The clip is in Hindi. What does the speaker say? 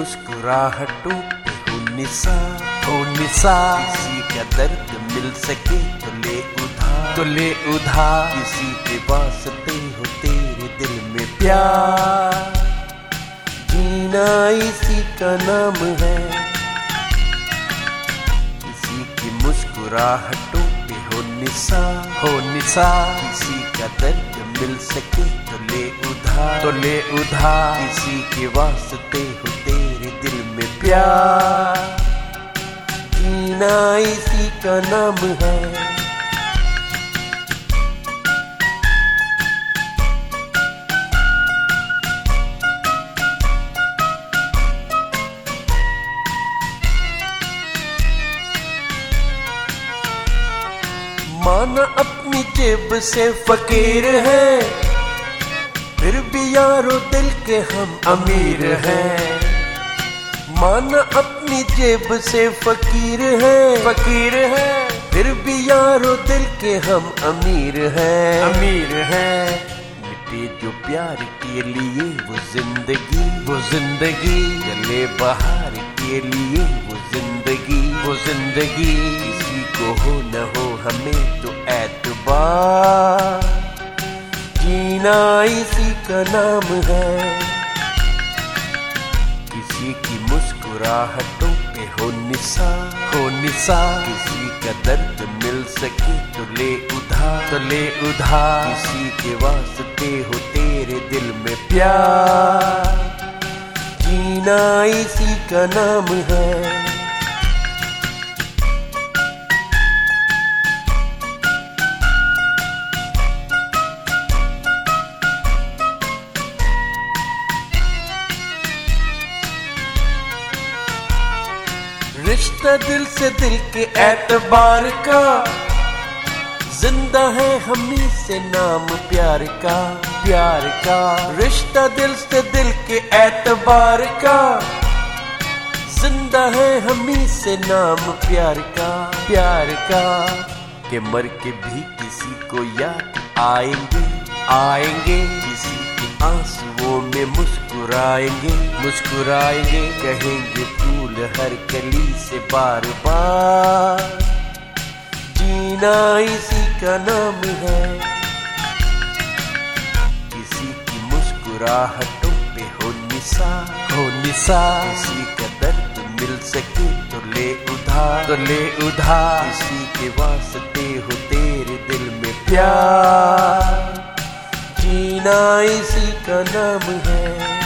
मुस्कुराहटों पे हो निसार, हो निसार। किसी का दर्द मिल सके तो ले उधार, किसी के वास्ते हो तेरे दिल में प्यार। जीना इसी का नाम है, किसी की मुस्कुराहटों पे हो निसार, हो निसार। किसी का दर्द मिल सके तो ले उधार, किसी के वास्ते हो तेरे दिल में प्यार। जीना इसी का नाम है। माना अपनी जेब से फकीर है, फिर भी यारो दिल के हम अमीर हैं। माना अपनी जेब से फकीर है, फिर भी यारो दिल के हम अमीर हैं। मिटे जो प्यार के लिए वो जिंदगी चले बहार के लिए वो जिंदगी। किसी को हो न हो हमें तो एतबार, जीना इसी का नाम है। किसी की मुस्कुराहटों पे हो निसार, किसी का दर्द मिल सके तो ले उधार, किसी के वास्ते हो तेरे दिल में प्यार। जीना इसी का नाम है। रिश्ता दिल से दिल के एतबार का, जिंदा है हमी से नाम प्यार का। रिश्ता दिल से दिल के एतबार का, जिंदा है हमी से नाम प्यार का। के मर के भी किसी को याद आएंगे, किसी के आंसुओं में मुस्कुराएंगे। कहेंगे फूल हर कली से बार बार, जीना इसी का नाम है। किसी की मुस्कुराहटों पे हो निसार, किसी का दर्द मिल सके तो ले उधार, किसी के वास्ते हो तेरे दिल में प्यार। जीना इसी का नाम है।